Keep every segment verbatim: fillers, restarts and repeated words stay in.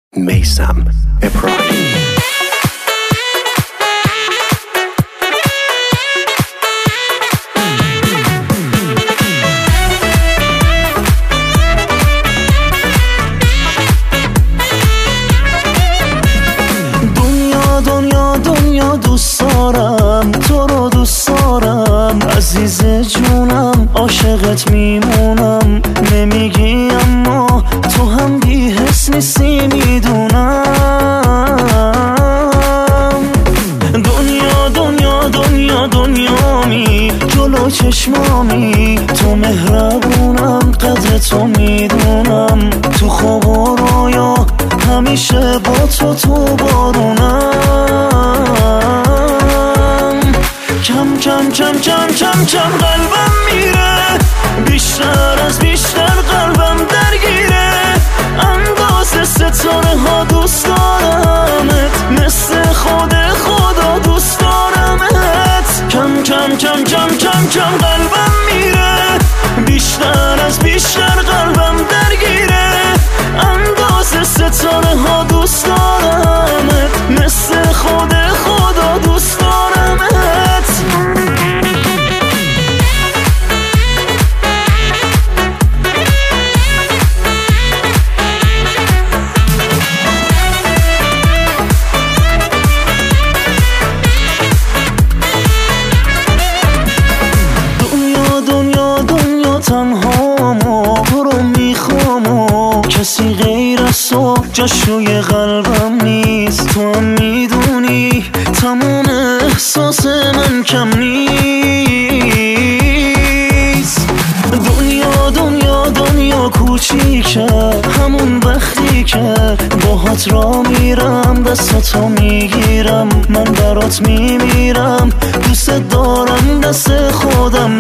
میثم ابراهیمی. دنیا دنیا دنیا دوست دارم، تو رو دوست دارم عزیز جونم، عاشقت میمونم. نمیگی اما تو هم بی حس نیستی میدونم. دنیا دنیا دنیا دنیامی، جلو چشمامی، تو مهربونم، قدر تو میدونم. تو خواب و رویا همیشه با تو تو بارونم. کم کم کم کم کم کم قلبم میره، بیشتر از بیشتر قلبم درگیره. اندازه ستاره ها دوست دارمت، مثل خود خدا دوست دارمت. کم کم کم کم کم کم قلبم میره، بیشتر از بیشتر قلبم درگیره. اندازه ستاره ها دوست دارمت، مثل خود خدا دوست دارمت. دنیا دنیا دنیا تنهامو تو رو میخوام و کسی غیر از تو جاش روی قلبم نیست. تو هم میدونی تمام احساس من کم نیست. دنیا دنیا دنیا کوچیکه، همون وقتی که باهات را میرم دستاتو میگیرم. من برات میمیرم، دوست دارم، دست خودم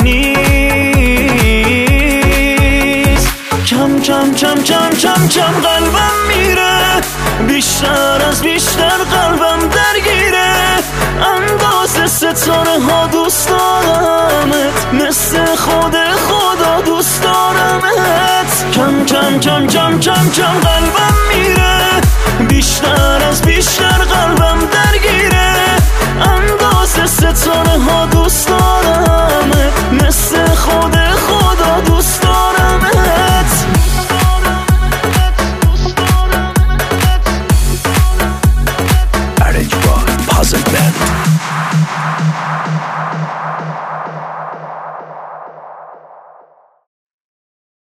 نیست. کم کم کم کم کم کم قلبم میره، بیشتر از بیشتر قلبم درگیره. اندازه ستاره ها دوست دارمت، مثل خود خدا دوست دارمت. کم کم کم کم کم کم قلبم میره، بیشتر از بیشتر قلبم درگیره. اندازه ستاره